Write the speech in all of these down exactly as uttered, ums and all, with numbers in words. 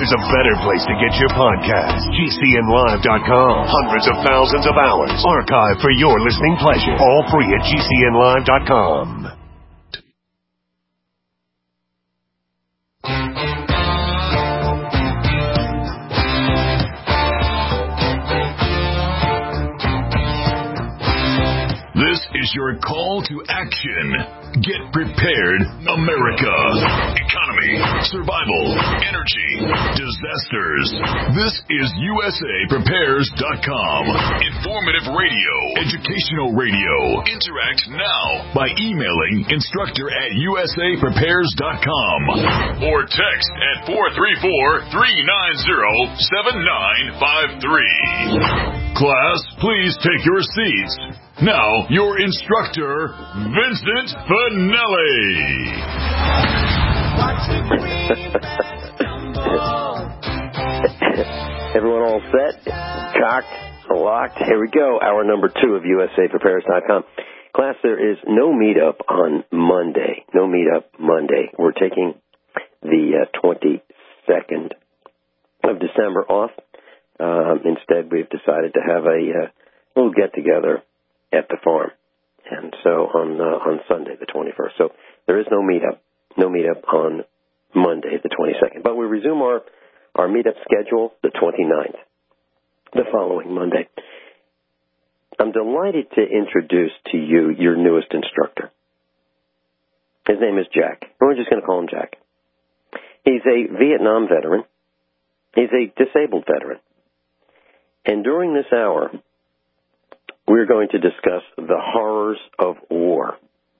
there's a better place to get your podcast. G C N live dot com. Hundreds of thousands of hours archived for your listening pleasure. All free at G C N live dot com. This is your call to action. Get prepared, America. Economy, survival, energy, disasters. This is U S A Prepares dot com. Informative radio, educational radio. Interact now by emailing instructor at U S A Prepares dot com or text at four three four, three nine zero, seven nine five three. Class, please take your seats. Now, your instructor, Vincent Finelli. Everyone all set? Cocked? Locked? Here we go. Hour number two of U S A Prepares dot com. Class, there is no meetup on Monday. No meetup Monday. We're taking the uh, twenty-second of December off. Um, instead, we've decided to have a uh, little get-together at the farm, and so on uh, on Sunday, the twenty-first. So there is no meetup, no meetup on Monday, the twenty-second. But we resume our, our meetup schedule the twenty-ninth, the following Monday. I'm delighted to introduce to you your newest instructor. His name is Jack. We're just going to call him Jack. He's a Vietnam veteran. He's a disabled veteran. And during this hour, we're going to discuss the horrors of war.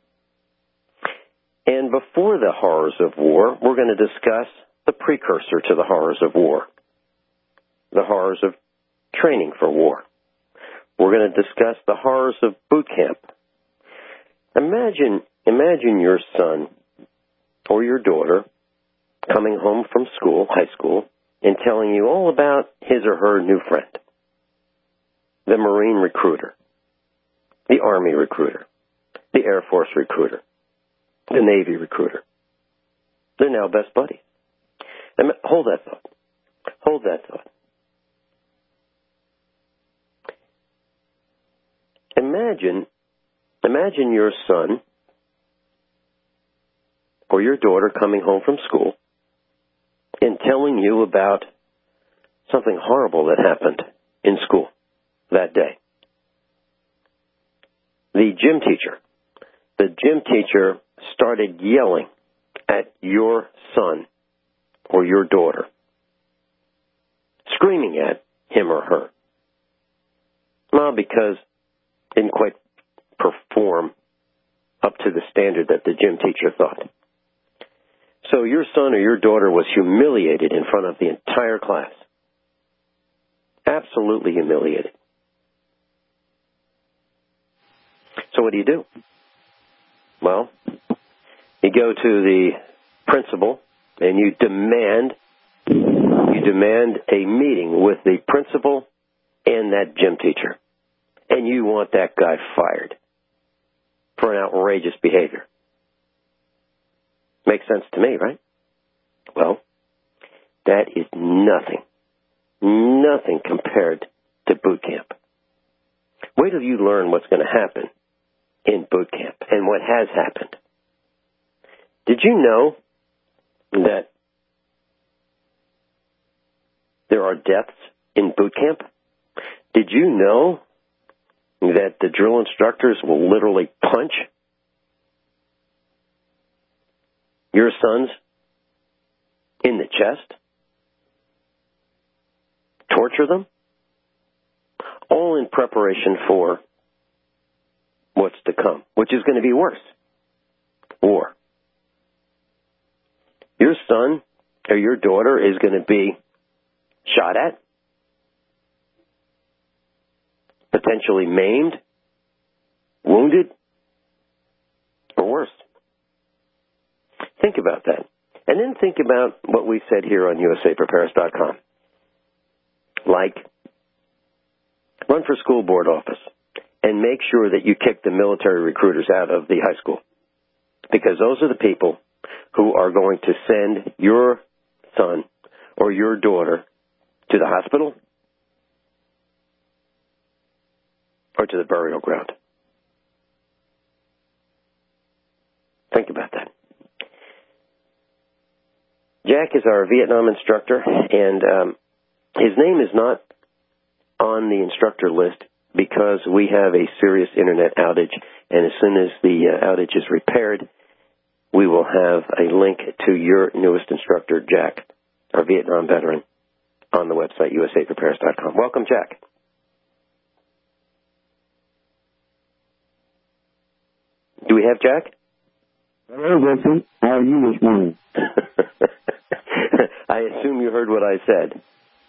And before the horrors of war, we're going to discuss the precursor to the horrors of war, the horrors of training for war. We're going to discuss the horrors of boot camp. Imagine, imagine your son or your daughter coming home from school, high school, and telling you all about his or her new friend, the Marine recruiter, the Army recruiter, the Air Force recruiter, the Navy recruiter. They're now best buddies. And hold that thought. Hold that thought. Imagine, imagine your son or your daughter coming home from school and telling you about something horrible that happened in school that day. The gym teacher, the gym teacher started yelling at your son or your daughter, screaming at him or her. Well, because didn't quite perform up to the standard that the gym teacher thought. So your son or your daughter was humiliated in front of the entire class. Absolutely humiliated. So what do you do? Well, you go to the principal and you demand, you demand a meeting with the principal and that gym teacher. And you want that guy fired for an outrageous behavior. Makes sense to me, right? Well, that is nothing, nothing compared to boot camp. Wait till you learn what's going to happen in boot camp and what has happened. Did you know that there are deaths in boot camp? Did you know that the drill instructors will literally punch your sons in the chest? Torture them? All in preparation for what's to come, which is going to be worse. War. Your son or your daughter is going to be shot at, potentially maimed, wounded, or worse. Think about that. And then think about what we said here on U S A Prepares dot com. Like, run for school board office and make sure that you kick the military recruiters out of the high school. Because those are the people who are going to send your son or your daughter to the hospital or to the burial ground? Think about that. Jack is our Vietnam instructor, and um, his name is not on the instructor list because we have a serious internet outage, and as soon as the uh, outage is repaired, we will have a link to your newest instructor, Jack, our Vietnam veteran, on the website, U S A prepares dot com. Welcome, Jack. Do we have Jack? Hello, Vincent. How are you this morning? I assume you heard what I said.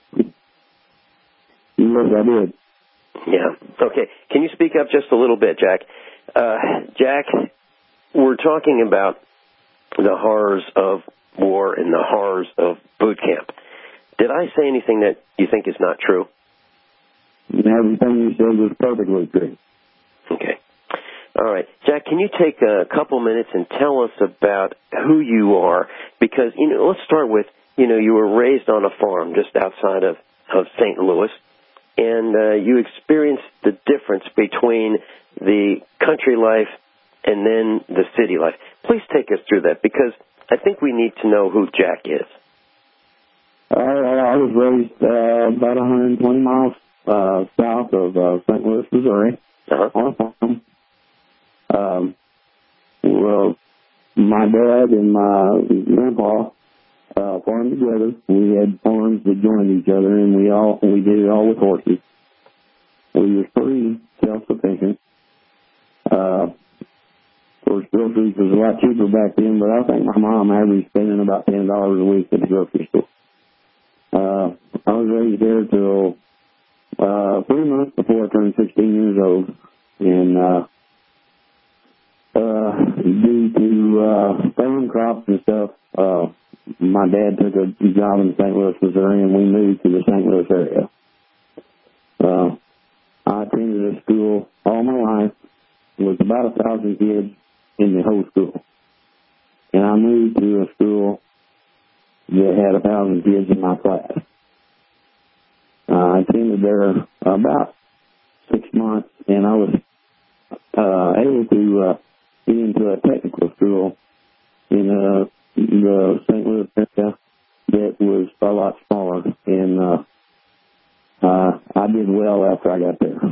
Yes, I did. Yeah. Okay. Can you speak up just a little bit, Jack? Uh, Jack, we're talking about the horrors of war and the horrors of boot camp. Did I say anything that you think is not true? Everything you said was perfectly true. Okay. All right. Jack, can you take a couple minutes and tell us about who you are? Because, you know, let's start with, you know, you were raised on a farm just outside of, of Saint Louis, and uh, you experienced the difference between the country life and then the city life. Please take us through that, because I think we need to know who Jack is. Uh, I was raised uh, about one hundred twenty miles uh, south of uh, Saint Louis, Missouri, uh-huh. on a farm. Um, well, my dad and my grandpa uh, farmed together. We had farms that joined each other, and we all we did it all with horses. We were pretty self-sufficient. Uh, of course, groceries was a lot cheaper back then, but I think my mom averaged spending about ten dollars a week at the grocery store. Uh, I was raised there till uh, three months before I turned sixteen years old, and uh, uh, due to uh, farm crops and stuff, uh, my dad took a job in Saint Louis, Missouri, and we moved to the Saint Louis area. Uh, I attended a school all my life. There was about a thousand kids in the whole school, and I moved to a school that had a thousand kids in my class. Uh, I attended there about six months, and I was uh, able to uh, get into a technical school in uh, the Saint Louis area that was a lot smaller, and uh, uh, I did well after I got there.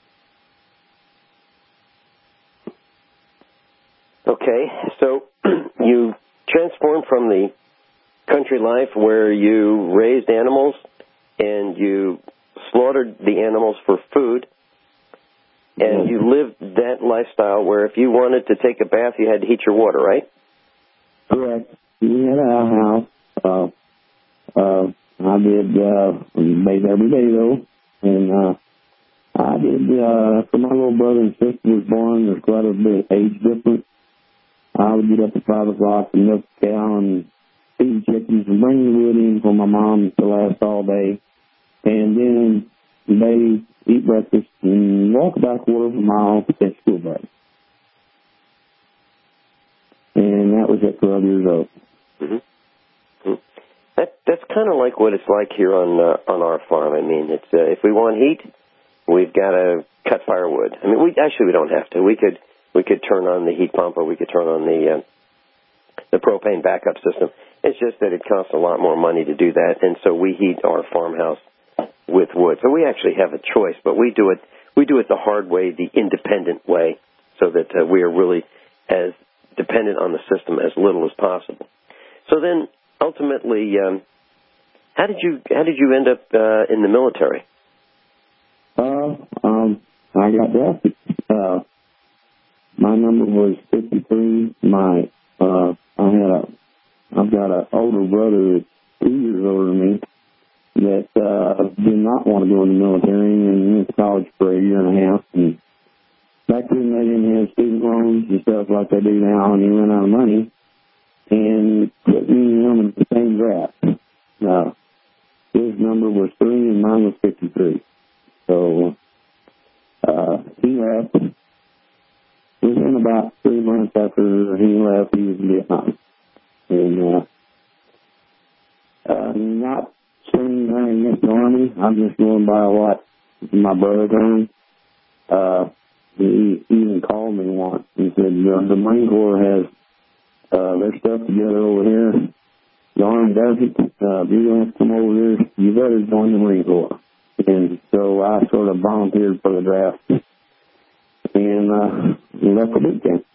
Okay, so you transformed from the country life where you raised animals and you slaughtered the animals for food, and you lived that lifestyle where if you wanted to take a bath, you had to heat your water, right? Correct. We had a house. Uh, uh, I did uh, bathe every day, though, and uh, I did, uh, after my little brother and sister was born, there's quite a bit of age difference. I would get up at five o'clock and milk the cow and feed chickens and bring the wood in for my mom to last all day. And then they eat breakfast and walk about a quarter of a mile to catch school break. And that was at twelve years old. Mm-hmm. That that's kind of like what it's like here on uh, on our farm. I mean, it's uh, if we want heat, we've got to cut firewood. I mean, we actually we don't have to. We could we could turn on the heat pump, or we could turn on the uh, the propane backup system. It's just that it costs a lot more money to do that, and so we heat our farmhouse with wood. So we actually have a choice, but we do it we do it the hard way, the independent way, so that uh, we are really as dependent on the system as little as possible. So then, ultimately, um, how did you how did you end up uh, in the military? Uh, um, I got drafted. Uh, my number was fifty-three. My uh, I had a I've got an older brother that's two years older than me that uh, did not want to go in the military and went to college for a year and a half. And back then they didn't have student loans and stuff like they do now, and he ran out of money and put me and him in the same draft. Uh, his number was three and mine was fifty-three. So uh, he left. Within about three months after he left, he was in Vietnam. And uh, Uh, not saying anything against the Army. I'm just going by what my brother told me. Uh, he even called me once and said, the, the Marine Corps has uh, their stuff together over here. The Army doesn't. Uh, you're going to have to come over here. You better join the Marine Corps. And so I sort of volunteered for the draft and uh, left the boot camp.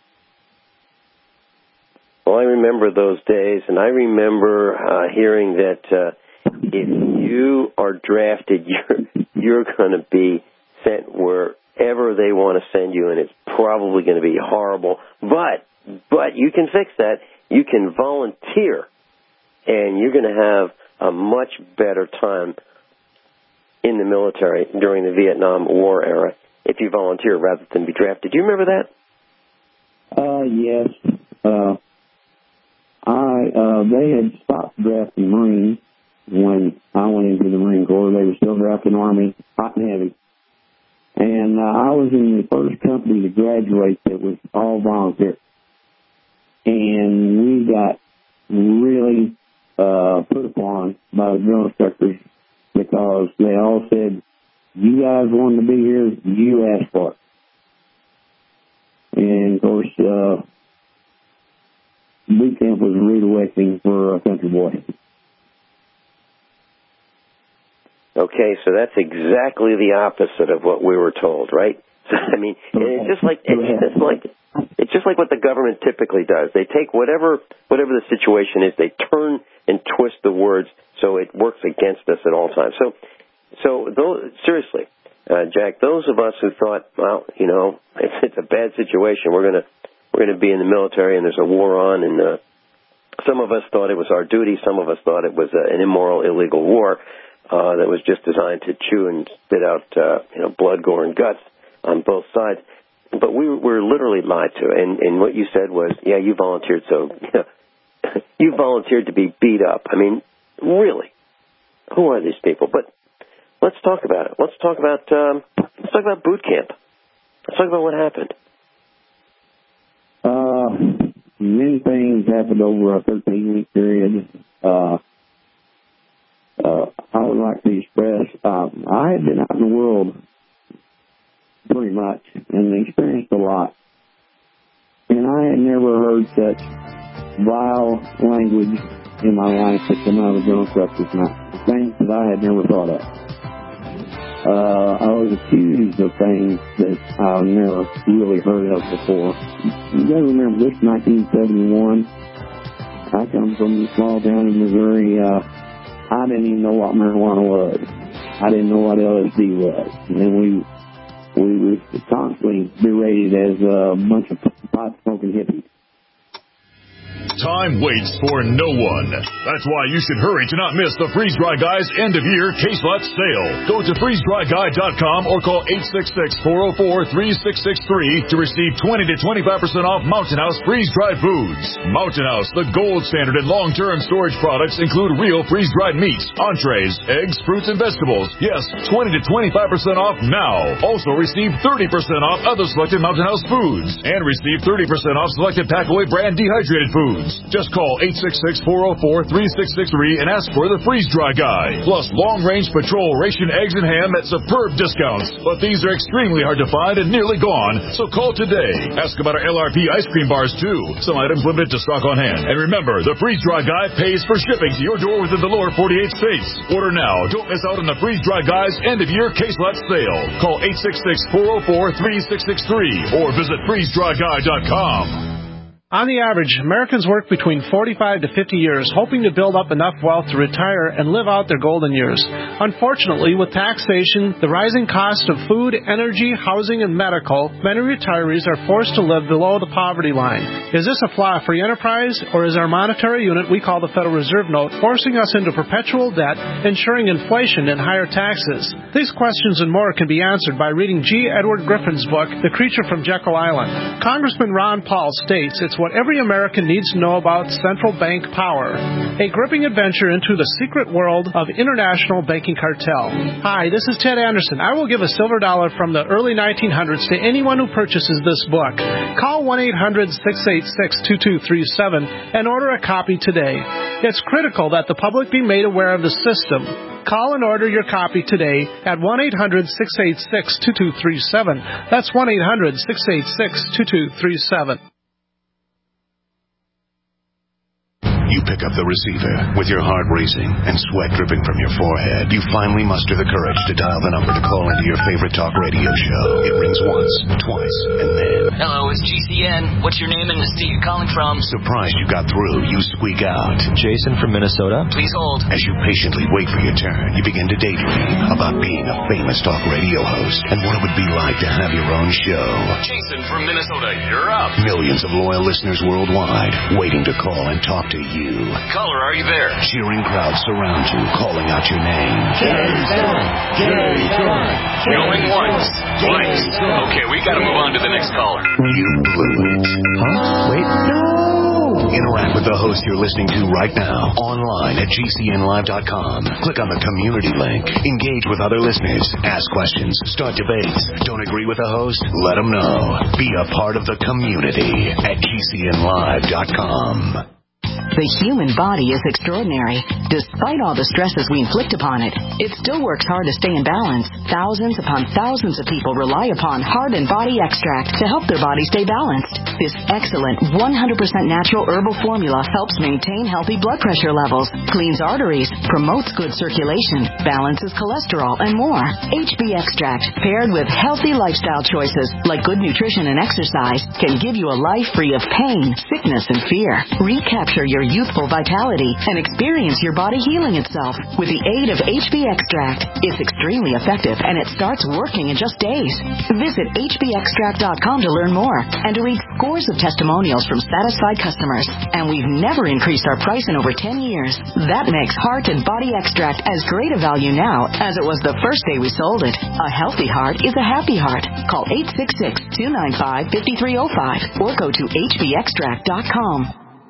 Well, I remember those days, and I remember uh, hearing that uh, if you are drafted, you're you're going to be sent wherever they want to send you, and it's probably going to be horrible. But but you can fix that. You can volunteer, and you're going to have a much better time in the military during the Vietnam War era if you volunteer rather than be drafted. Do you remember that? Uh, yes. Uh, I uh, they had stopped drafting Marines when I went into the Marine Corps. They were still drafting Army, hot and heavy. And uh, I was in the first company to graduate that was all volunteer. And we got really uh, put upon by the drill instructors because they all said, you guys wanted to be here, you asked for it. And, of course, uh, boot camp was a rude awakening for a country boy. Okay, so that's exactly the opposite of what we were told, right? So, I mean, it's just like it's just like it's just like what the government typically does. They take whatever whatever the situation is, they turn and twist the words so it works against us at all times. So, so those, seriously, uh, Jack, those of us who thought, well, you know, it's, it's a bad situation, we're gonna we're gonna be in the military and there's a war on, and uh, some of us thought it was our duty, some of us thought it was uh, an immoral, illegal war. Uh, that was just designed to chew and spit out, uh, you know, blood, gore, and guts on both sides. But we were literally lied to. And, and what you said was, yeah, you volunteered, so you, know, you volunteered to be beat up. I mean, really, who are these people? But let's talk about it. Let's talk about um, let's talk about boot camp. Let's talk about what happened. Uh, many things happened over a thirteen-week period. Uh, Uh, I would like to express, um, I had been out in the world pretty much and experienced a lot. And I had never heard such vile language in my life that come out of the drill instructor's mouth. Things that I had never thought of. Uh, I was accused of things that I've never really heard of before. You gotta remember this, nineteen seventy-one. I come from a small town in Missouri. Uh, I didn't even know what marijuana was. I didn't know what L S D was. And we we were constantly berated as a bunch of pot-smoking hippies. Time waits for no one. That's why you should hurry to not miss the Freeze Dry Guy's end-of-year case lot sale. Go to freeze dry guy dot com or call eight six six, four oh four, three six six three to receive twenty to twenty-five percent off Mountain House freeze-dried foods. Mountain House, the gold standard in long-term storage products, include real freeze-dried meats, entrees, eggs, fruits, and vegetables. Yes, twenty to twenty-five percent off now. Also receive thirty percent off other selected Mountain House foods and receive thirty percent off selected Packaway brand dehydrated foods. Just call eight six six, four oh four, three six six three and ask for the Freeze Dry Guy. Plus long-range patrol ration eggs and ham at superb discounts. But these are extremely hard to find and nearly gone, so call today. Ask about our L R P ice cream bars, too. Some items limited to stock on hand. And remember, the Freeze Dry Guy pays for shipping to your door within the lower forty-eight states. Order now. Don't miss out on the Freeze Dry Guy's end-of-year case lot sale. Call eight six six, four oh four, three six six three or visit freeze dry guy dot com. On the average, Americans work between forty-five to fifty years, hoping to build up enough wealth to retire and live out their golden years. Unfortunately, with taxation, the rising cost of food, energy, housing, and medical, many retirees are forced to live below the poverty line. Is this a flaw free enterprise, or is our monetary unit we call the Federal Reserve Note forcing us into perpetual debt, ensuring inflation and higher taxes? These questions and more can be answered by reading G. Edward Griffin's book, The Creature from Jekyll Island. Congressman Ron Paul states it's what every American needs to know about central bank power. A gripping adventure into the secret world of international banking cartel. Hi, this is Ted Anderson. I will give a silver dollar from the early nineteen hundreds to anyone who purchases this book. Call one eight hundred, six eight six, two two three seven and order a copy today. It's critical that the public be made aware of the system. Call and order your copy today at one eight hundred, six eight six, two two three seven. That's one eight hundred, six eight six, two two three seven. You pick up the receiver with your heart racing and sweat dripping from your forehead. You finally muster the courage to dial the number to call into your favorite talk radio show. It rings once, twice, and then... Hello, it's G C N. What's your name and the state you're calling from? Surprised you got through, you squeak out. Jason from Minnesota. Please hold. As you patiently wait for your turn, you begin to daydream about being a famous talk radio host and what it would be like to have your own show. Jason from Minnesota, you're up. Millions of loyal listeners worldwide waiting to call and talk to you. Caller, are you there? Cheering crowds surround you, calling out your name. Jason! Jason! Going once, twice. Okay, we gotta move on to the next caller. You blew it. Huh? Wait. No! Interact with the host you're listening to right now, online at G C N live dot com. Click on the community link. Engage with other listeners. Ask questions. Start debates. Don't agree with the host? Let them know. Be a part of the community at G C N live dot com. The human body is extraordinary. Despite all the stresses we inflict upon it, it still works hard to stay in balance. Thousands upon thousands of people rely upon Heart and Body Extract to help their body stay balanced. This excellent one hundred percent natural herbal formula helps maintain healthy blood pressure levels, cleans arteries, promotes good circulation, balances cholesterol, and more. H B Extract, paired with healthy lifestyle choices like good nutrition and exercise, can give you a life free of pain, sickness, and fear. Recapture your youthful vitality and experience your body healing itself with the aid of H B Extract. It's extremely effective and it starts working in just days. Visit H B extract dot com to learn more and to read scores of testimonials from satisfied customers. And we've never increased our price in over ten years. That makes Heart and Body Extract as great a value now as it was the first day we sold it. A healthy heart is a happy heart. Call eight six six, two nine five, five three zero five or go to H B extract dot com.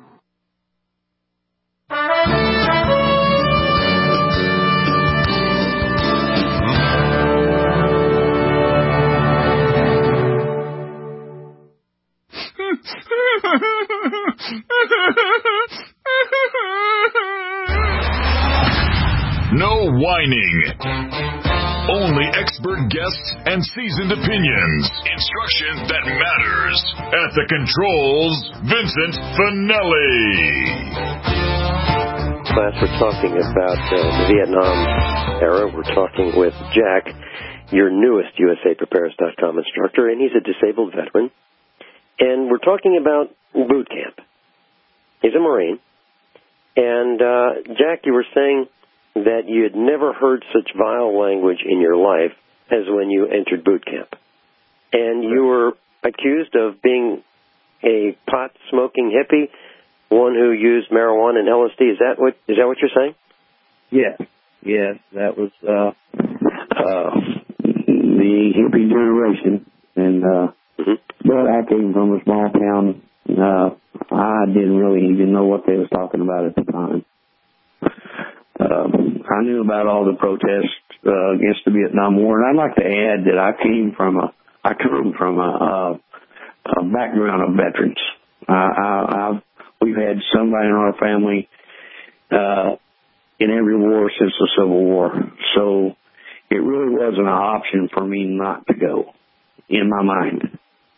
No whining. Only expert guests and seasoned opinions. Instruction that matters. At the controls, Vincent Finelli. Class, we're talking about uh, the Vietnam era. We're talking with Jack, your newest U S A Prepares dot com instructor, and he's a disabled veteran. And we're talking about boot camp. He's a Marine. And, uh, Jack, you were saying that you had never heard such vile language in your life as when you entered boot camp. And you were accused of being a pot-smoking hippie, one who used marijuana and L S D. Is that what, is that what you're saying? Yes, yes, that was uh, uh, the hippie generation. And uh, mm-hmm. But I came from a small town. Uh, I didn't really even know what they was talking about at the time. Uh, I knew about all the protests uh, against the Vietnam War, and I'd like to add that I came from a, I come from a, a, a background of veterans. Uh, I, I've, we've had somebody in our family uh, in every war since the Civil War, so it really wasn't an option for me not to go, in my mind.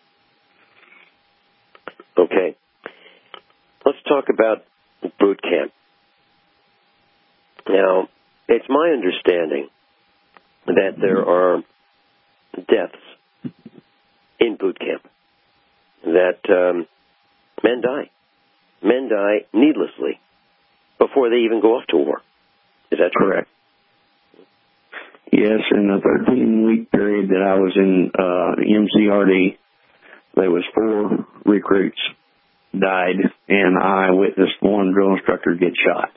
Okay. Let's talk about boot camp. Now, it's my understanding that there are deaths in boot camp, that um, men die. Men die needlessly before they even go off to war. Is that correct? Yes, in the thirteen-week period that I was in uh, M C R D, there was four recruits died, and I witnessed one drill instructor get shot.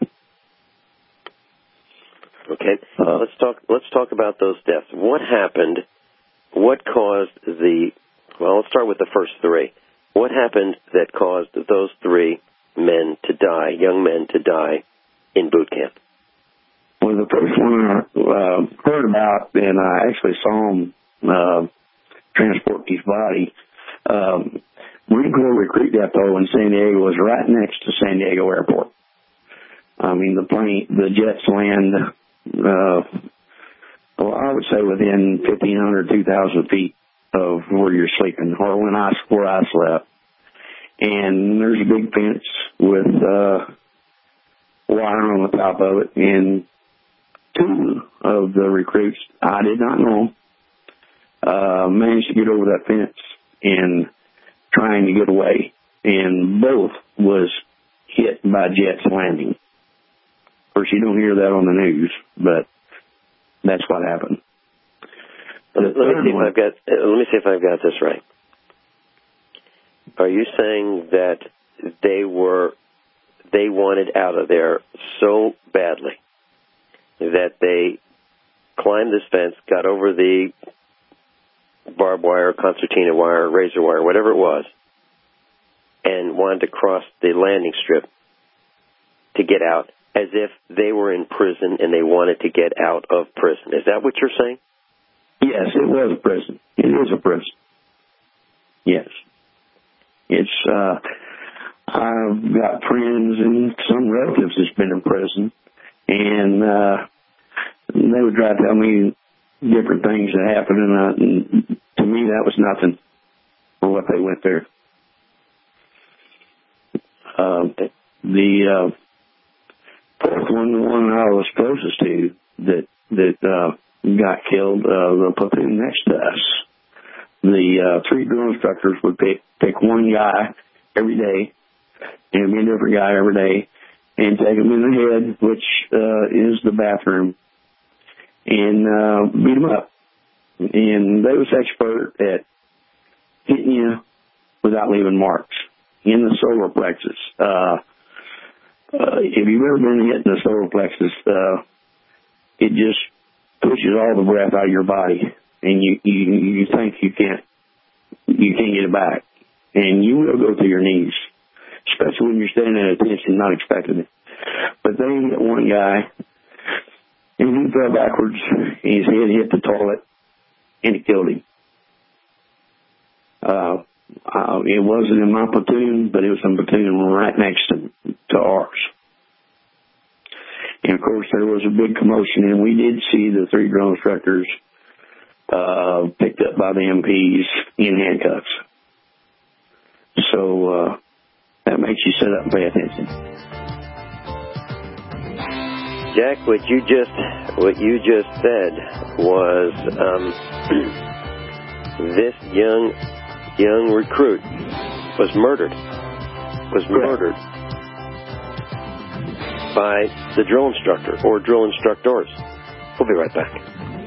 Okay, uh, let's talk. Let's talk about those deaths. What happened? What caused the? Well, let's start with the first three. What happened that caused those three men to die, young men to die, in boot camp? Well, the first one I uh, heard about, and I actually saw him uh, transport his body, um, Marine Corps Recruit Depot in San Diego was right next to San Diego Airport. I mean, the plane, the jets land, uh, well, I would say within fifteen hundred, two thousand feet of where you're sleeping, or when I, where I slept. And there's a big fence with uh, wire on the top of it, and two of the recruits, I did not know, uh, managed to get over that fence and trying to get away, and both was hit by jets landing. Of course, you don't hear that on the news, but that's what happened. Let me see if I've got. Uh, let me see if I've got this right. Are you saying that they were they wanted out of there so badly that they climbed this fence, got over the barbed wire, concertina wire, razor wire, whatever it was, and wanted to cross the landing strip to get out, as if they were in prison and they wanted to get out of prison? Is that what you're saying? Yes, it was a prison. It is a prison. Yes. It's, uh, I've got friends and some relatives that's been in prison, and, uh, they would try to tell me different things that happened, and, uh, and to me that was nothing for what they went through. Uh, the, uh, fourth one, the one I was closest to that, that, uh, got killed, uh, the platoon next to us. The, uh, three drill instructors would pick, pick one guy every day, and be a different guy every day, and take him in the head, which, uh, is the bathroom, and, uh, beat him up. And they was expert at hitting you without leaving marks in the solar plexus. Uh, uh, if you've ever been hit in the solar plexus, uh, it just pushes all the breath out of your body, and you, you, you think you can't, you can't get it back. And you will go to your knees, especially when you're standing at attention, not expecting it. But they hit one guy, and he fell backwards, and his head hit the toilet, and it killed him. Uh, uh, it wasn't in my platoon, but it was in a platoon right next to, to ours. And, of course, there was a big commotion, and we did see the three drill instructors uh, picked up by the M Ps in handcuffs. So uh, that makes you sit up and pay attention. Jack, what you just what you just said was um, this young young recruit was murdered. Was murdered. By the drill instructor or drill instructors. We'll be right back.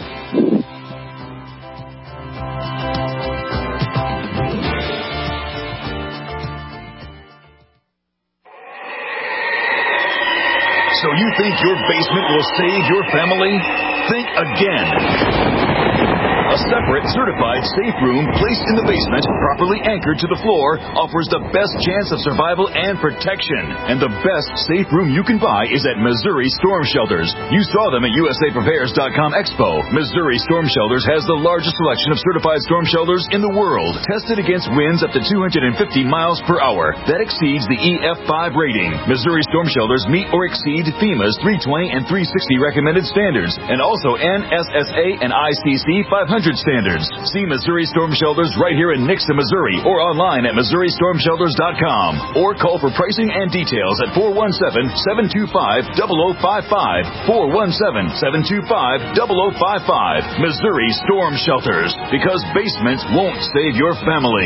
So you think your basement will save your family? Think again. A separate, certified safe room placed in the basement, properly anchored to the floor, offers the best chance of survival and protection. And the best safe room you can buy is at Missouri Storm Shelters. You saw them at U S A Prepares dot com Expo. Missouri Storm Shelters has the largest selection of certified storm shelters in the world, tested against winds up to two hundred fifty miles per hour. That exceeds the E F five rating. Missouri Storm Shelters meet or exceed FEMA's three twenty and three sixty recommended standards, and also N S S A and I C C five hundred standards. See Missouri Storm Shelters right here in Nixa, Missouri, or online at Missouri Storm Shelters dot com, or call for pricing and details at four one seven, seven two five, zero zero five five, four one seven, seven two five, zero zero five five. Missouri Storm Shelters, because basements won't save your family.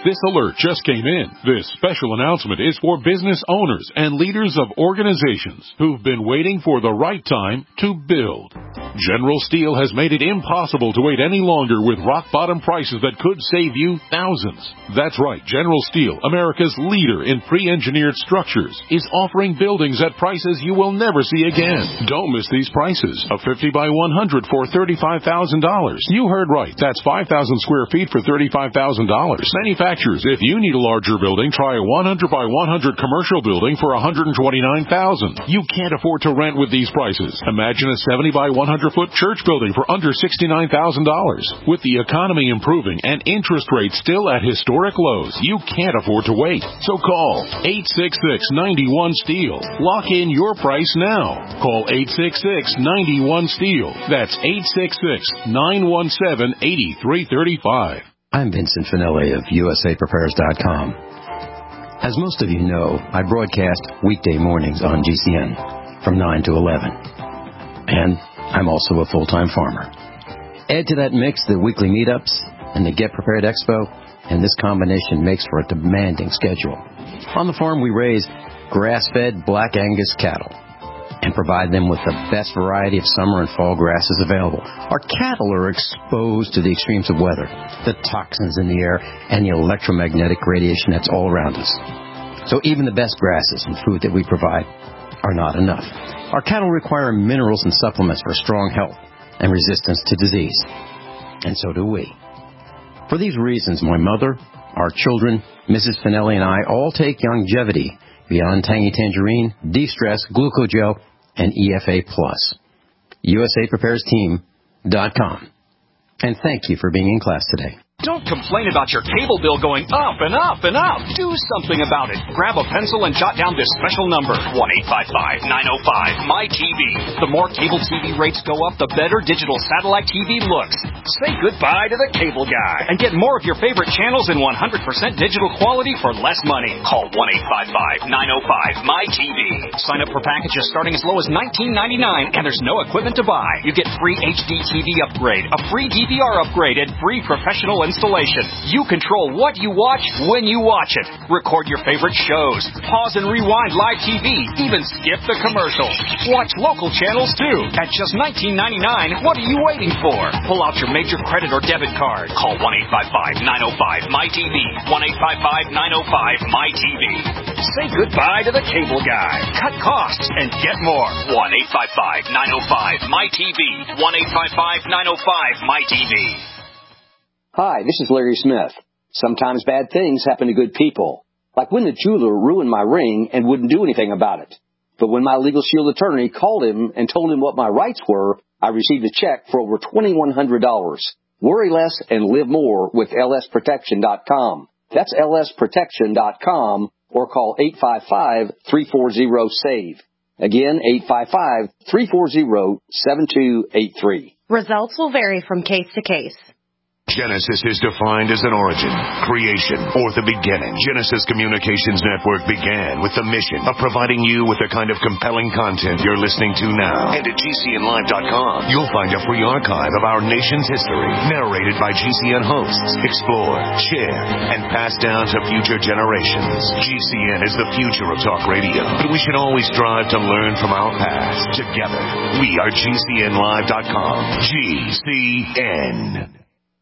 This alert just came in. This special announcement is for business owners and leaders of organizations who've been waiting for the right time to build. General Steel has made it impossible to wait any longer with rock-bottom prices that could save you thousands. That's right. General Steel, America's leader in pre-engineered structures, is offering buildings at prices you will never see again. Don't miss these prices. A fifty by one hundred for thirty-five thousand dollars. You heard right. That's five thousand square feet for thirty-five thousand dollars. Manufacturers, if you need a larger building, try a one hundred by one hundred commercial building for one hundred twenty-nine thousand dollars. You can't afford to rent with these prices. Imagine a seventy by one hundred foot church building for under sixty-nine thousand dollars. With the economy improving and interest rates still at historic lows, you can't afford to wait. So call eight six six, nine one, STEEL. Lock in your price now. Call eight six six, nine one, STEEL. That's eight six six, nine one seven, eight three three five. I'm Vincent Finelli of U S A Prepares dot com. As most of you know, I broadcast weekday mornings on G C N from nine to eleven. And I'm also a full-time farmer. Add to that mix the weekly meetups and the Get Prepared Expo, and this combination makes for a demanding schedule. On the farm, we raise grass-fed Black Angus cattle and provide them with the best variety of summer and fall grasses available. Our cattle are exposed to the extremes of weather, the toxins in the air, and the electromagnetic radiation that's all around us. So even the best grasses and food that we provide are not enough. Our cattle require minerals and supplements for strong health and resistance to disease. And so do we. For these reasons, my mother, our children, Missus Finelli, and I all take Longevity Beyond Tangy Tangerine, De-Stress, Glucogel, and E F A Plus. U S A Prepares Team dot com. And thank you for being in class today. Don't complain about your cable bill going up and up and up. Do something about it. Grab a pencil and jot down this special number, one eight five five, nine oh five, M Y T V. The more cable T V rates go up, the better digital satellite T V looks. Say goodbye to the cable guy and get more of your favorite channels in one hundred percent digital quality for less money. Call one eight five five, nine oh five, M Y T V. Sign up for packages starting as low as nineteen ninety-nine, and there's no equipment to buy. You get free H D T V upgrade, a free D V R upgrade, and free professional installation. You control what you watch when you watch it. Record your favorite shows. Pause and rewind live T V. Even skip the commercials. Watch local channels too. At just nineteen ninety-nine, what are you waiting for? Pull out your major credit or debit card. Call one eight five five, nine oh five, M Y T V. one eight five five, nine oh five, M Y T V. Say goodbye to the cable guy. Cut costs and get more. one eight five five, nine oh five, M Y T V. one eight five five, nine oh five, M Y T V. Hi, this is Larry Smith. Sometimes bad things happen to good people. Like when the jeweler ruined my ring and wouldn't do anything about it. But when my Legal Shield attorney called him and told him what my rights were, I received a check for over twenty-one hundred dollars. Worry less and live more with L S protection dot com. That's L S protection dot com or call eight five five, three four zero, SAVE. Again, eight five five, three four zero, seven two eight three. Results will vary from case to case. Genesis is defined as an origin, creation, or the beginning. Genesis Communications Network began with the mission of providing you with the kind of compelling content you're listening to now. And at G C N Live dot com, you'll find a free archive of our nation's history, narrated by G C N hosts, explored, shared, and passed down to future generations. G C N is the future of talk radio, but we should always strive to learn from our past. Together, we are G C N Live dot com. G C N.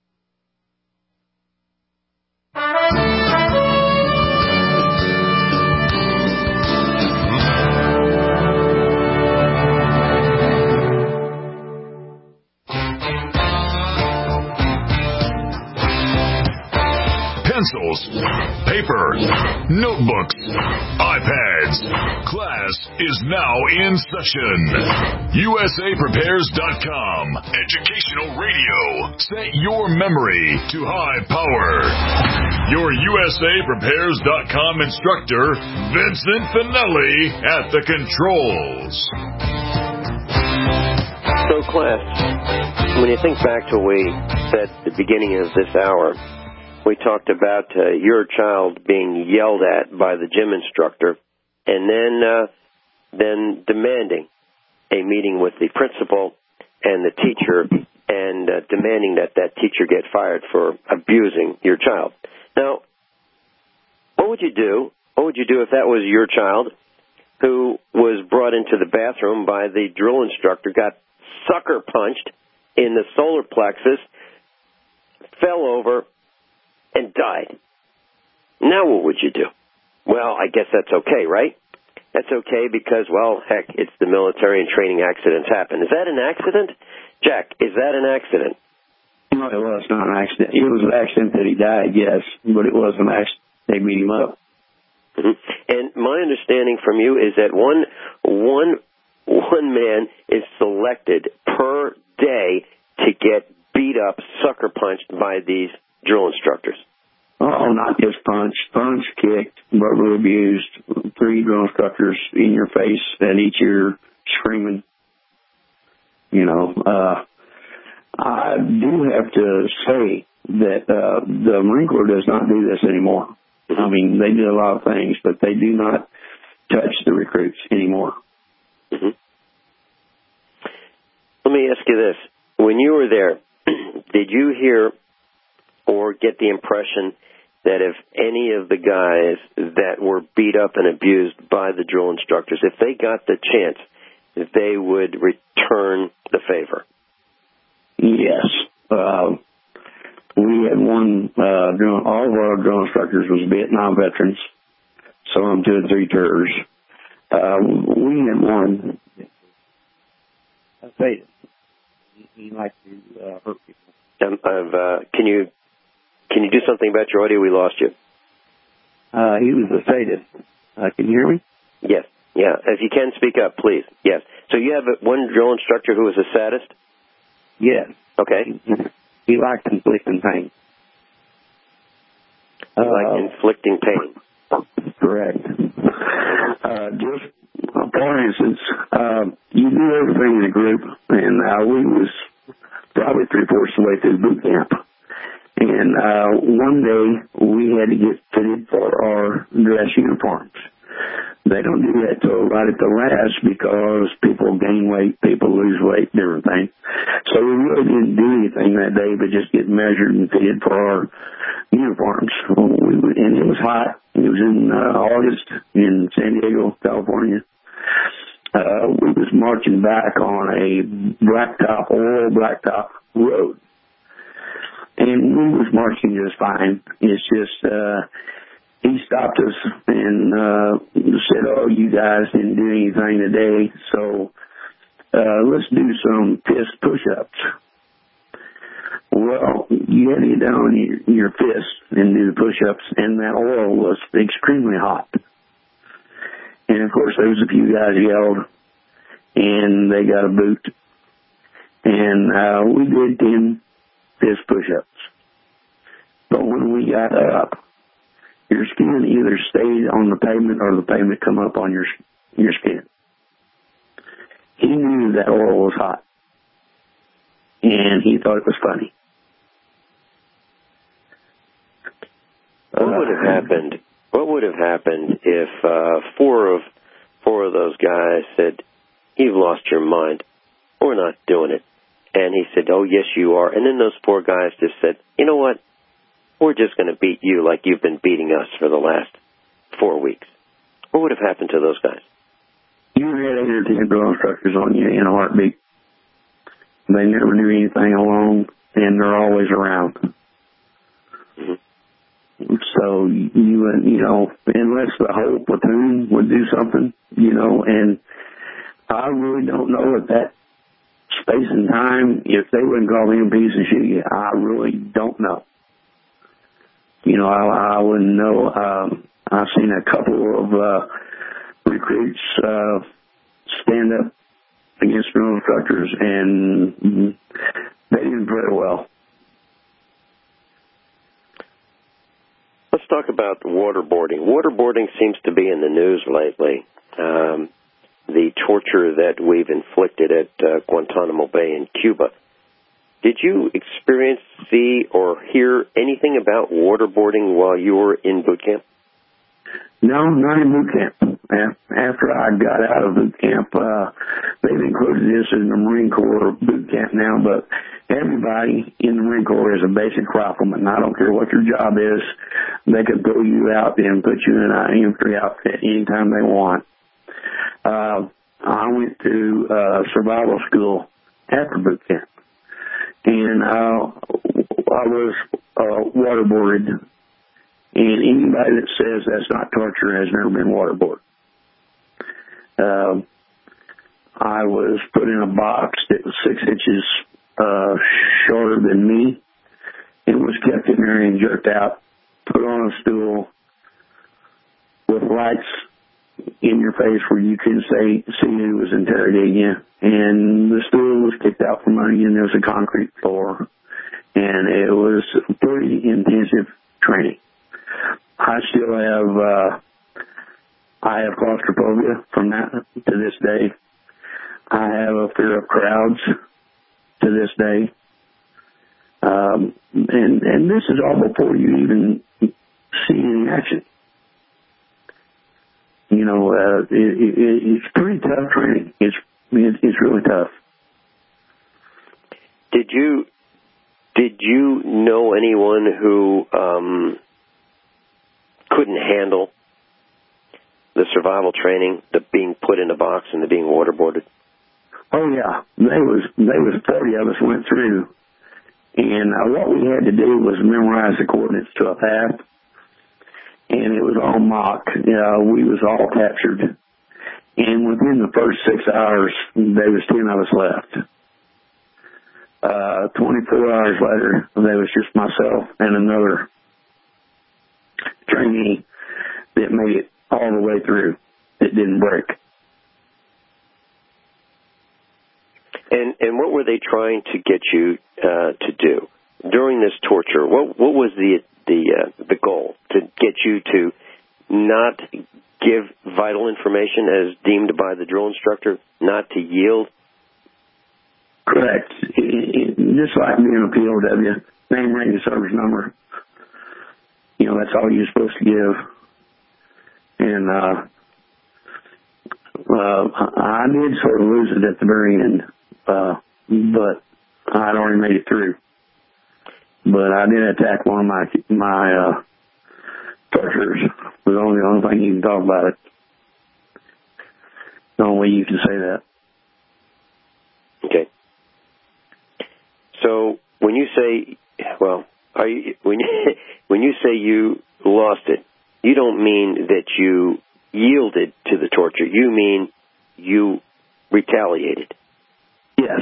Pencils, paper, notebooks, iPads. Class is now in session. U S A Prepares dot com. Educational radio. Set your memory to high power. Your U S A Prepares dot com instructor, Vincent Finelli, at the controls. So, class, when you think back to what we said at the beginning of this hour, we talked about uh, your child being yelled at by the gym instructor and then uh, then demanding a meeting with the principal and the teacher and uh, demanding that that teacher get fired for abusing your child. Now, What would you do? What would you do if that was your child who was brought into the bathroom by the drill instructor, got sucker punched in the solar plexus, fell over, and died? Now what would you do? Well, I guess that's okay, right? That's okay because, well, heck, it's the military and training accidents happen. Is that an accident? Jack, is that an accident? No, it was not an accident. It was an accident that he died, yes, but it was an accident. They beat him up. Mm-hmm. And my understanding from you is that one, one, one man is selected per day to get beat up, sucker punched by these drill instructors. Oh, not just punched, punched, kicked, verbally abused, three drill instructors in your face at each ear, screaming. You know, uh, I do have to say that uh, the Marine Corps does not do this anymore. I mean, they do a lot of things, but they do not touch the recruits anymore. Mm-hmm. Let me ask you this. When you were there, did you hear or get the impression that if any of the guys that were beat up and abused by the drill instructors, if they got the chance, that they would return the favor? Yes. Uh, we had one, uh, drill, all of our drill instructors was Vietnam veterans, some of them two and three tours. Uh, we had one, I say, he liked to uh, hurt people. Um, I've, uh, can you can you do something about your audio? We lost you. Uh, he was a sadist. Uh, can you hear me? Yes. Yeah. If you can, speak up, please. Yes. So you have one drill instructor who was a sadist? Yes. Okay. He liked inflicting pain. He liked uh, inflicting pain. Correct. Uh, just for instance, uh, you do everything in a group, and uh, we was probably three-fourths of the way through boot camp. And uh, one day we had to get fitted for our dress uniforms. They don't do that till right at the last because people gain weight, people lose weight, different things. So we really didn't do anything that day but just get measured and fitted for our uniforms. We, and it was hot. It was in uh, August in San Diego, California. Uh, we was marching back on a blacktop, oil blacktop road. And we was marching just fine. It's just, uh, he stopped us and, uh, said, oh, you guys didn't do anything today, so, uh, let's do some fist push-ups. Well, you had to get down on your, your fist and do the push-ups, and that oil was extremely hot. And, of course, there was a few guys yelled, and they got a boot. And uh, we did ten fist push-ups. But when we got up, your skin either stayed on the pavement or the pavement come up on your your skin. He knew that oil was hot, and he thought it was funny. What would have happened? What would have happened if uh, four of four of those guys said, "You've lost your mind. We're not doing it." And he said, "Oh, yes, you are." And then those four guys just said, "You know what? We're just going to beat you like you've been beating us for the last four weeks." What would have happened to those guys? You had eight or ten drill instructors on you in a heartbeat. They never do anything alone, and they're always around. Mm-hmm. So you, you know, unless the whole platoon would do something, you know, and I really don't know at that space and time if they wouldn't call the M Ps and shoot you. I really don't know. You know, I, I wouldn't know. Um, I've seen a couple of uh, recruits uh, stand up against drill instructors, and they didn't very well. Let's talk about waterboarding. Waterboarding seems to be in the news lately. Um, the torture that we've inflicted at uh, Guantanamo Bay in Cuba. Did you experience, see, or hear anything about waterboarding while you were in boot camp? No, not in boot camp. after I got out of boot camp, uh, they've included this in the Marine Corps boot camp now, but everybody in the Marine Corps is a basic rifleman. I don't care what your job is. They could throw you out and put you in an infantry outfit anytime they want. Uh, I went to uh, survival school after boot camp, and uh, I was uh, waterboarded. And anybody that says that's not torture has never been waterboarded. Uh, I was put in a box that was six inches uh, shorter than me. It was kept in there and jerked out, put on a stool with lights in your face where you couldn't say, see who was interrogating you. And the stool was kicked out from under you, and there was a concrete floor. And it was pretty intensive training. I still have, uh, I have claustrophobia from that to this day. I have a fear of crowds to this day. Um, and, and this is all before you even see any action. You know, uh, it, it, it's pretty tough training. It's, it's really tough. Did you, did you know anyone who, um, couldn't handle the survival training, the being put in a box and the being waterboarded? Oh yeah, they was they was forty of us went through, and uh, what we had to do was memorize the coordinates to a path, and it was all mock. Uh, we was all captured, and within the first six hours, there was ten of us left. Uh, twenty-four hours later, there was just myself and another trainee that made it all the way through. It didn't break. And and what were they trying to get you uh, to do during this torture? What what was the the uh, the goal? To get you to not give vital information as deemed by the drill instructor, not to yield? Correct. It, it, just like being a P O W, name, rank, and service number. You know, that's all you're supposed to give. And uh, uh, I did sort of lose it at the very end, uh, but I'd already made it through. But I did attack one of my my uh, torturers. It was only the only thing you can talk about it. The only way you can say that. Okay. So when you say, well, are you when you when you say you lost it, you don't mean that you yielded to the torture. You mean you retaliated. Yes.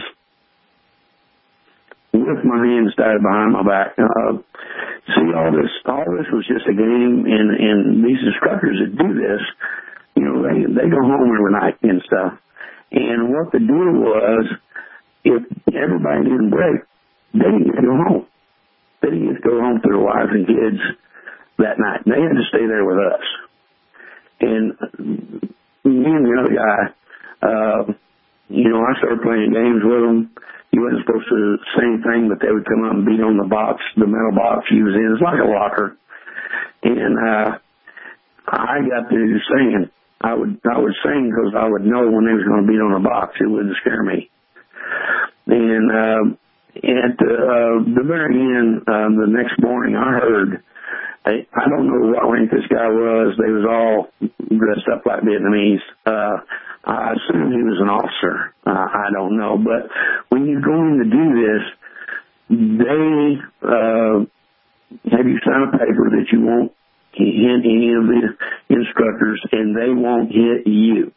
With my hands tied behind my back. Uh, see, all this, all this was just a game, and, and these instructors that do this, you know, they they go home every night and stuff. And what the deal was, if everybody didn't break, they didn't get to go home. They didn't get to go home to their wives and kids that night. They had to stay there with us. And me and the other guy, uh, you know, I started playing games with them. You wasn't supposed to say anything, but they would come up and beat on the box, the metal box he was in. It's like a locker. And uh, I got to singing. I would I would sing because I would know when they was going to beat on the box. It wouldn't scare me. And uh, at the, uh, the very end, uh, the next morning, I heard, I, I don't know what rank this guy was. They was all dressed up like Vietnamese. Uh, I assume he was an officer. Uh, I don't know. But when you're going to do this, they uh, have you sign a paper that you won't hit any of the instructors, and they won't hit you.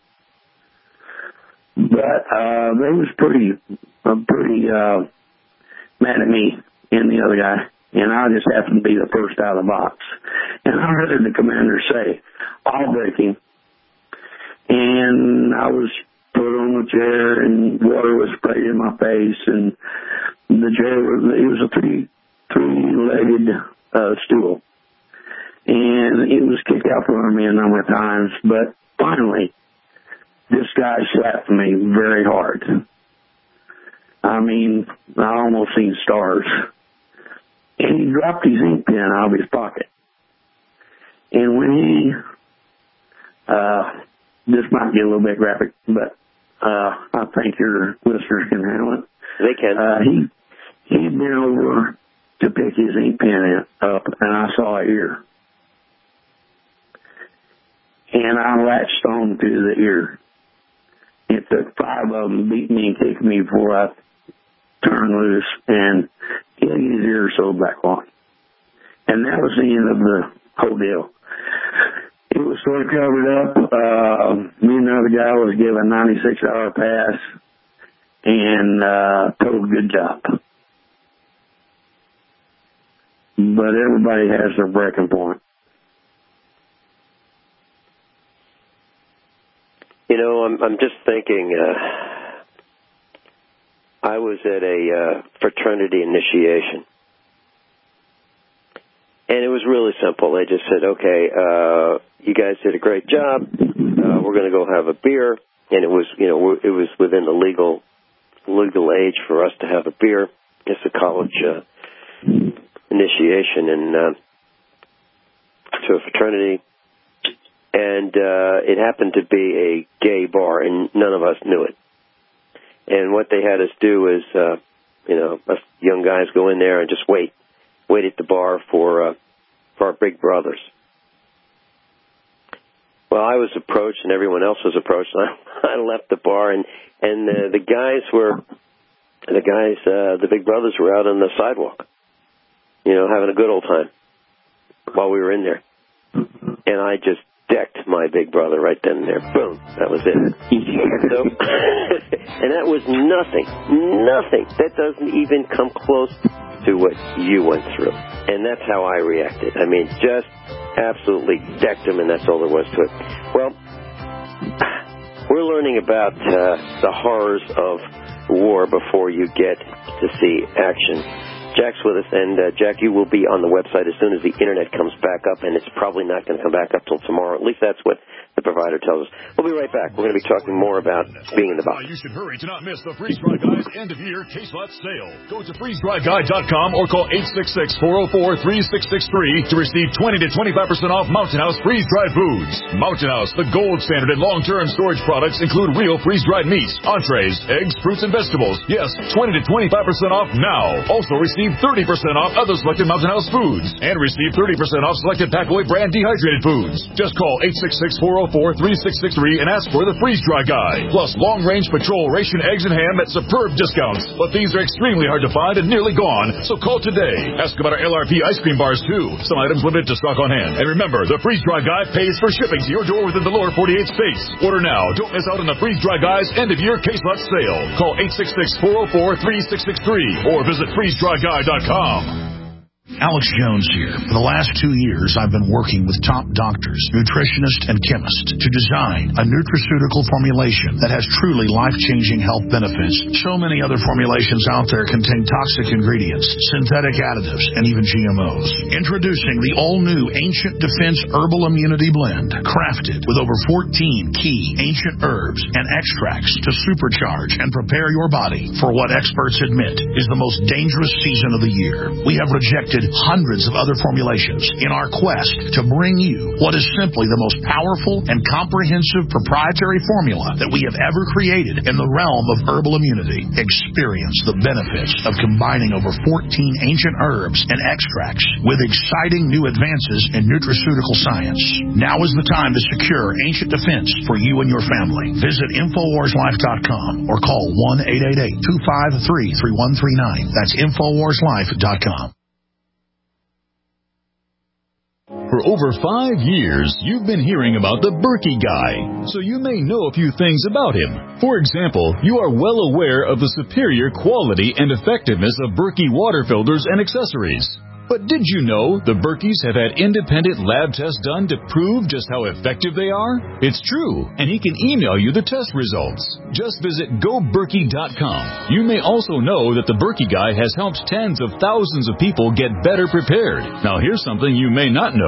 But uh, they was pretty, uh, pretty uh, mad at me and the other guy, and I just happened to be the first out of the box. And I heard the commander say, "I'll break him." And I was put on the chair, and water was sprayed in my face, and the chair was, it was a three, three-legged uh, stool. And it was kicked out from under me a number of times, but finally, this guy slapped me very hard. I mean, I almost seen stars. And he dropped his ink pen out of his pocket. And when he uh, this might get a little bit graphic, but uh, I think your listeners can handle it. They can. Uh, he, he'd been over to pick his ink pen up, and I saw an ear. And I latched on to the ear. It took five of them to beat me and kick me before I turned loose, and he had his ear sewed back on. And that was the end of the whole deal. It was sort of covered up. Uh, me and the other guy was given a ninety-six hour pass, and uh, told good job. But everybody has their breaking point. You know, I'm, I'm just thinking, uh, I was at a uh, fraternity initiation. And it was really simple. They just said, okay, uh, you guys did a great job. Uh, we're going to go have a beer. And it was, you know, it was within the legal legal age for us to have a beer. It's a college uh, initiation and uh, to a fraternity. And uh, it happened to be a gay bar, and none of us knew it. And what they had us do is, uh, you know, us young guys go in there and just wait, wait at the bar for uh, for our big brothers. Well, I was approached, and everyone else was approached. And I, I left the bar, and and the, the guys were, the guys, uh, the big brothers were out on the sidewalk, you know, having a good old time while we were in there. And I just decked my big brother right then and there. Boom. That was it. So, and that was nothing. Nothing. That doesn't even come close to what you went through. And that's how I reacted. I mean, just absolutely decked him, and that's all there was to it. Well, we're learning about uh, the horrors of war before you get to see action. Jack's with us, and uh, Jack, you will be on the website as soon as the Internet comes back up, and it's probably not going to come back up till tomorrow. At least that's what the provider tells us. We'll be right back. We're going to be talking more about being in the box. You should hurry to not miss the Freeze Dry Guy's end-of-year case lot sale. Go to freeze dry guy dot com or call eight six six, four oh four, three six six three to receive twenty to twenty-five percent off Mountain House freeze-dried foods. Mountain House, the gold standard in long-term storage products, include real freeze-dried meats, entrees, eggs, fruits, and vegetables. Yes, twenty to twenty-five percent off now. Also receive thirty percent off other selected Mountain House foods and receive thirty percent off selected Packaway brand dehydrated foods. Just call eight six six, four oh four, three six six three and ask for the Freeze Dry Guy. Plus long-range patrol ration eggs and ham at superb discounts. But these are extremely hard to find and nearly gone, so call today. Ask about our L R P ice cream bars, too. Some items limited to stock on hand. And remember, the Freeze Dry Guy pays for shipping to your door within the lower forty-eight states. Order now. Don't miss out on the Freeze Dry Guy's end-of-year case lot sale. Call eight six six, four oh four, three six six three or visit freeze dry guy dot com. Alex Jones here. For the last two years, I've been working with top doctors, nutritionists, and chemists to design a nutraceutical formulation that has truly life-changing health benefits. So many other formulations out there contain toxic ingredients, synthetic additives, and even G M Os. Introducing the all-new Ancient Defense Herbal Immunity Blend, crafted with over fourteen key ancient herbs and extracts to supercharge and prepare your body for what experts admit is the most dangerous season of the year. We have rejected hundreds of other formulations in our quest to bring you what is simply the most powerful and comprehensive proprietary formula that we have ever created in the realm of herbal immunity. Experience the benefits of combining over fourteen ancient herbs and extracts with exciting new advances in nutraceutical science. Now is the time to secure Ancient Defense for you and your family. Visit infowars life dot com or call one eight eight eight, two five three, three one three nine. That's infowars life dot com. For over five years, you've been hearing about the Berkey Guy, so you may know a few things about him. For example, you are well aware of the superior quality and effectiveness of Berkey water filters and accessories. But did you know the Berkeys have had independent lab tests done to prove just how effective they are? It's true, and he can email you the test results. Just visit go berkey dot com. You may also know that the Berkey Guy has helped tens of thousands of people get better prepared. Now here's something you may not know.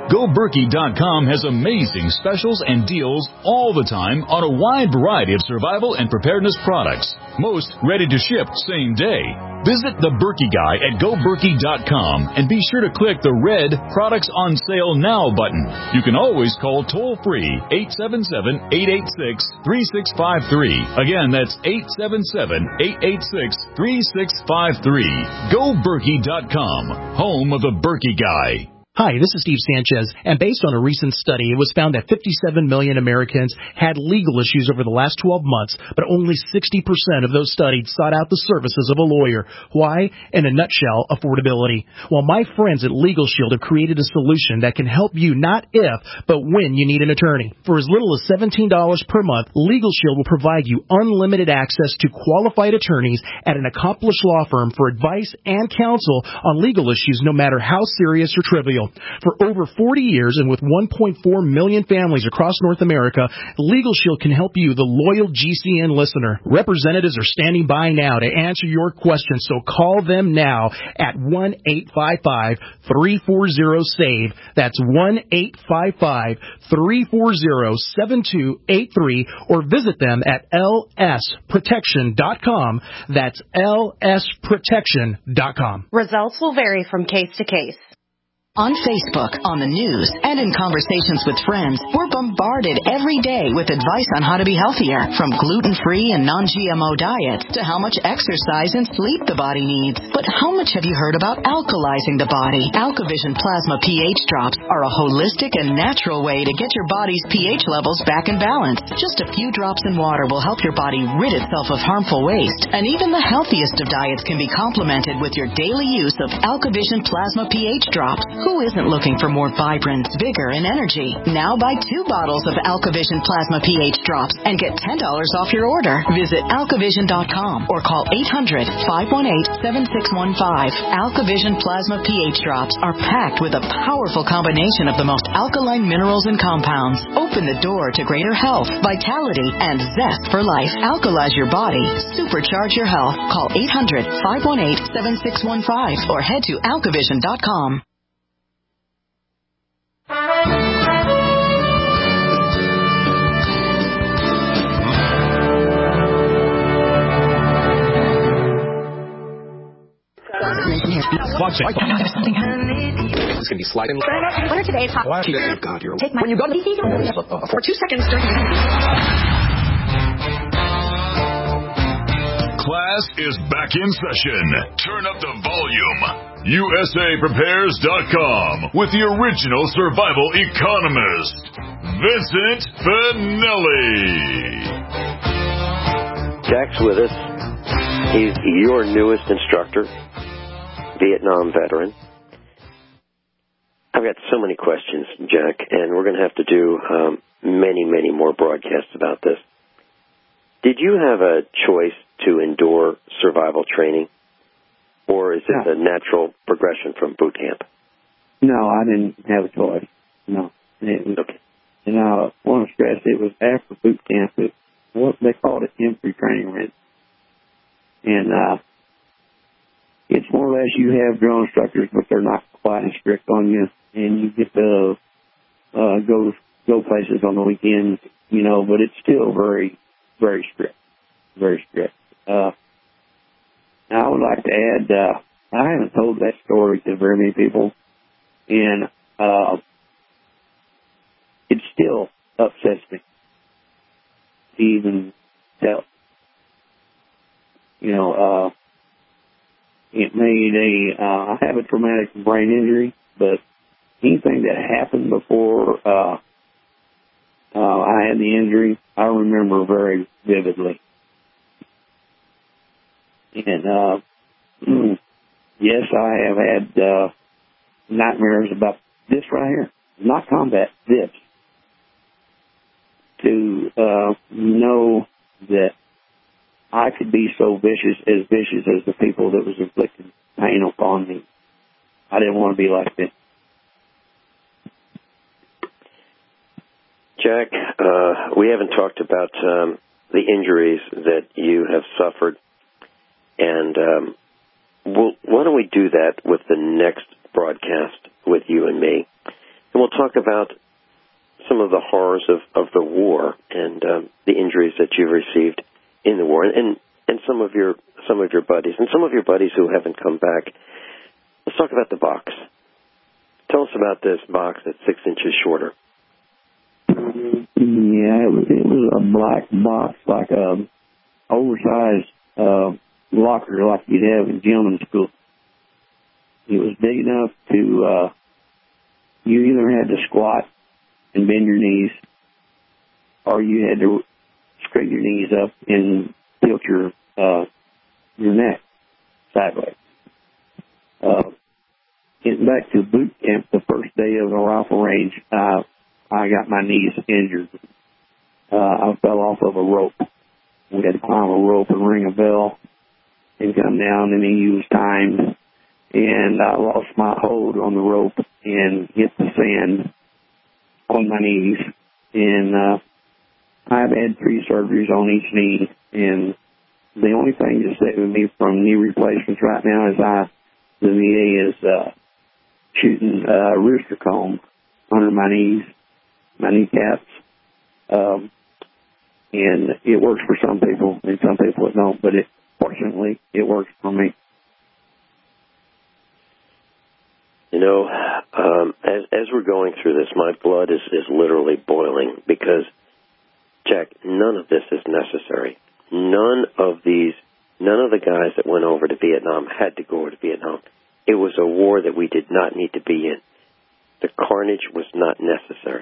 Go Berkey dot com has amazing specials and deals all the time on a wide variety of survival and preparedness products. Most ready to ship same day. Visit the Berkey Guy at Go Berkey dot com and be sure to click the red Products on Sale Now button. You can always call toll-free eight seven seven, eight eight six, three six five three. Again, that's eight seven seven, eight eight six, three six five three. Go Berkey dot com, home of the Berkey Guy. Hi, this is Steve Sanchez, and based on a recent study, it was found that fifty-seven million Americans had legal issues over the last twelve months, but only sixty percent of those studied sought out the services of a lawyer. Why? In a nutshell, affordability. Well, my friends at Legal Shield have created a solution that can help you not if, but when you need an attorney. For as little as seventeen dollars per month, Legal Shield will provide you unlimited access to qualified attorneys at an accomplished law firm for advice and counsel on legal issues, no matter how serious or trivial. For over forty years and with one point four million families across North America, Legal Shield can help you, the loyal G C N listener. Representatives are standing by now to answer your questions, so call them now at one eight five five, three four zero, S A V E. That's one eight five five, three four zero, seven two eight three, or visit them at L S protection dot com. That's L S protection dot com. Results will vary from case to case. On Facebook, on the news, and in conversations with friends, we're bombarded every day with advice on how to be healthier, from gluten-free and non-G M O diets to how much exercise and sleep the body needs. But how much have you heard about alkalizing the body? AlkaVision Plasma pH drops are a holistic and natural way to get your body's pH levels back in balance. Just a few drops in water will help your body rid itself of harmful waste, and even the healthiest of diets can be complemented with your daily use of AlkaVision Plasma pH drops. Who isn't looking for more vibrance, vigor, and energy? Now buy two bottles of AlkaVision Plasma pH drops and get ten dollars off your order. Visit alkavision dot com or call eight hundred, five one eight, seven six one five. AlkaVision Plasma pH drops are packed with a powerful combination of the most alkaline minerals and compounds. Open the door to greater health, vitality, and zest for life. Alkalize your body. Supercharge your health. Call eight hundred, five one eight, seven six one five or head to alkavision dot com. This is going to be sliding. What are today's hot? Oh, God, you're... Take my... When you go to the... For two seconds during... Class is back in session. Turn up the volume. U S A Prepares dot com with the original survival economist, Vincent Finelli. Jack's with us. He's your newest instructor, Vietnam veteran. I've got so many questions, Jack, and we're going to have to do um, many, many more broadcasts about this. Did you have a choice to endure survival training, or is it no. a natural progression from boot camp? No, I didn't have a choice. No. It was, okay. And I want to stress it was after boot camp. It, what they called it infantry training range. And uh, it's more or less you have drill instructors, but they're not quite as strict on you, and you get to uh, go go places on the weekends, you know. But it's still very, very strict, very strict. Uh, now I would like to add, uh, I haven't told that story to very many people, and uh, it still upsets me to even tell. You know, uh, it made a, uh, I have a traumatic brain injury, but anything that happened before, uh, uh, I had the injury, I remember very vividly. And, uh, yes, I have had, uh, nightmares about this right here. Not combat, this. To, uh, know that I could be so vicious, as vicious as the people that was inflicting pain upon me. I didn't want to be like that. Jack, uh, we haven't talked about um, the injuries that you have suffered, and um, we'll, why don't we do that with the next broadcast with you and me? And we'll talk about some of the horrors of, of the war and um, the injuries that you've received in the war, and, and some of your some of your buddies, and some of your buddies who haven't come back. Let's talk about the box. Tell us about this box that's six inches shorter. Yeah, it was, it was a black box, like a oversized uh, locker like you'd have in gentlemen's school. It was big enough to, uh, you either had to squat and bend your knees, or you had to scrape your knees up and tilt your uh, your neck sideways. Uh, getting back to boot camp, the first day of the rifle range, uh, I got my knees injured. Uh, I fell off of a rope. We had to climb a rope and ring a bell and come down, and he was timed, and I lost my hold on the rope and hit the sand on my knees. And uh, I've had three surgeries on each knee, and the only thing that's saving me from knee replacements right now is I, the V A is uh, shooting uh, rooster comb under my knees, my kneecaps. Um, and it works for some people, and some people it don't, but it, fortunately, it works for me. You know, um, as as we're going through this, my blood is, is literally boiling because, Jack, none of this is necessary. None of these, none of the guys that went over to Vietnam had to go over to Vietnam. It was a war that we did not need to be in. The carnage was not necessary.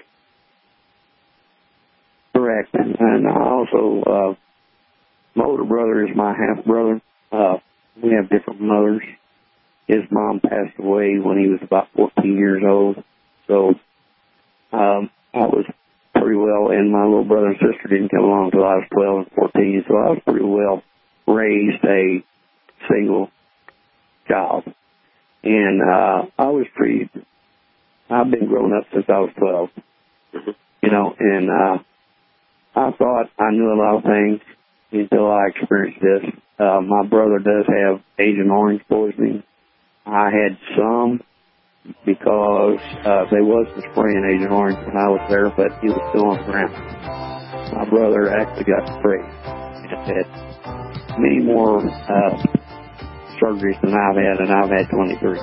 Correct. And, and I also, uh, my older brother is my half-brother. Uh, we have different mothers. His mom passed away when he was about fourteen years old. So um, I was pretty well, and my little brother and sister didn't come along until I was twelve and fourteen. So I was pretty well raised a single child. And uh, I was pretty, I've been growing up since I was twelve, mm-hmm. you know, and uh, I thought I knew a lot of things until I experienced this. Uh, my brother does have Agent Orange poisoning. I had some because uh, they wasn't spraying Agent Orange when I was there, but he was still on the ground. My brother actually got sprayed and had many more uh, surgeries than I've had, and I've had twenty-three.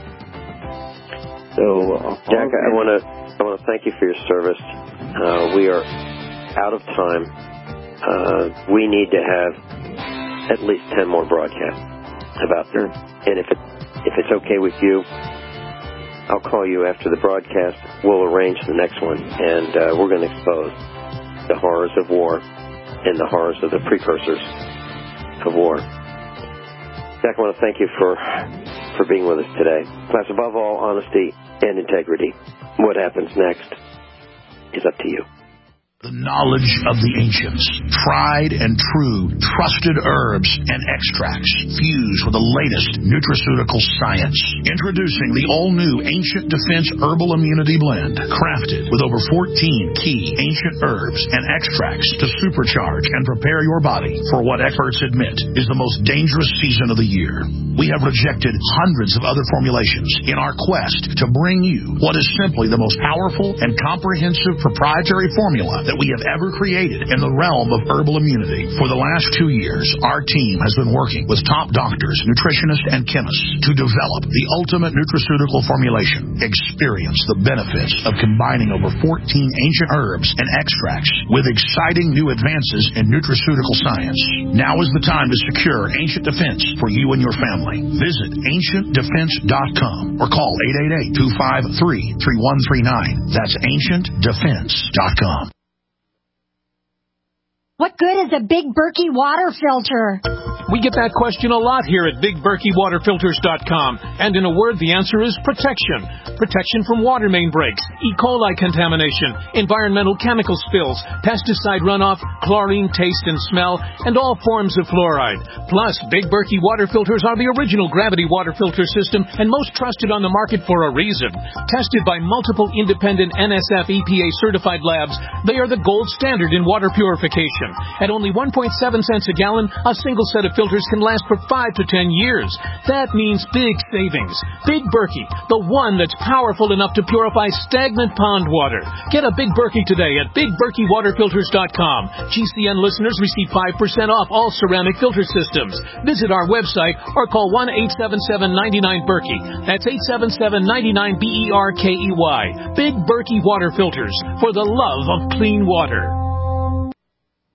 So, uh, Jack, I want to I want to thank you for your service. Uh, we are out of time. Uh, we need to have at least ten more broadcasts about this. And if it if it's okay with you, I'll call you after the broadcast. We'll arrange the next one, and uh, we're going to expose the horrors of war and the horrors of the precursors of war. Jack, I want to thank you for for being with us today. Class, above all, honesty and integrity. What happens next is up to you. The knowledge of the ancients, tried and true, trusted herbs and extracts fused with the latest nutraceutical science. Introducing the all-new Ancient Defense Herbal Immunity Blend, crafted with over fourteen key ancient herbs and extracts to supercharge and prepare your body for what experts admit is the most dangerous season of the year. We have rejected hundreds of other formulations in our quest to bring you what is simply the most powerful and comprehensive proprietary formula that we have ever created in the realm of herbal immunity. For the last two years, our team has been working with top doctors, nutritionists, and chemists to develop the ultimate nutraceutical formulation. Experience the benefits of combining over fourteen ancient herbs and extracts with exciting new advances in nutraceutical science. Now is the time to secure Ancient Defense for you and your family. Visit ancient defense dot com or call eight eight eight, two five three, three one three nine. That's ancient defense dot com. What good is a Big Berkey water filter? We get that question a lot here at big berkey water filters dot com. And in a word, the answer is protection. Protection from water main breaks, E. coli contamination, environmental chemical spills, pesticide runoff, chlorine taste and smell, and all forms of fluoride. Plus, Big Berkey water filters are the original gravity water filter system and most trusted on the market for a reason. Tested by multiple independent N S F E P A certified labs, they are the gold standard in water purification. At only one point seven cents a gallon, a single set of filters can last for five to ten years. That means big savings. Big Berkey, the one that's powerful enough to purify stagnant pond water. Get a Big Berkey today at big berkey water filters dot com. G C N listeners receive five percent off all ceramic filter systems. Visit our website or call one eight seven seven, nine nine, Berkey. That's eight seven seven, nine nine, B E R K E Y. Big Berkey Water Filters, for the love of clean water.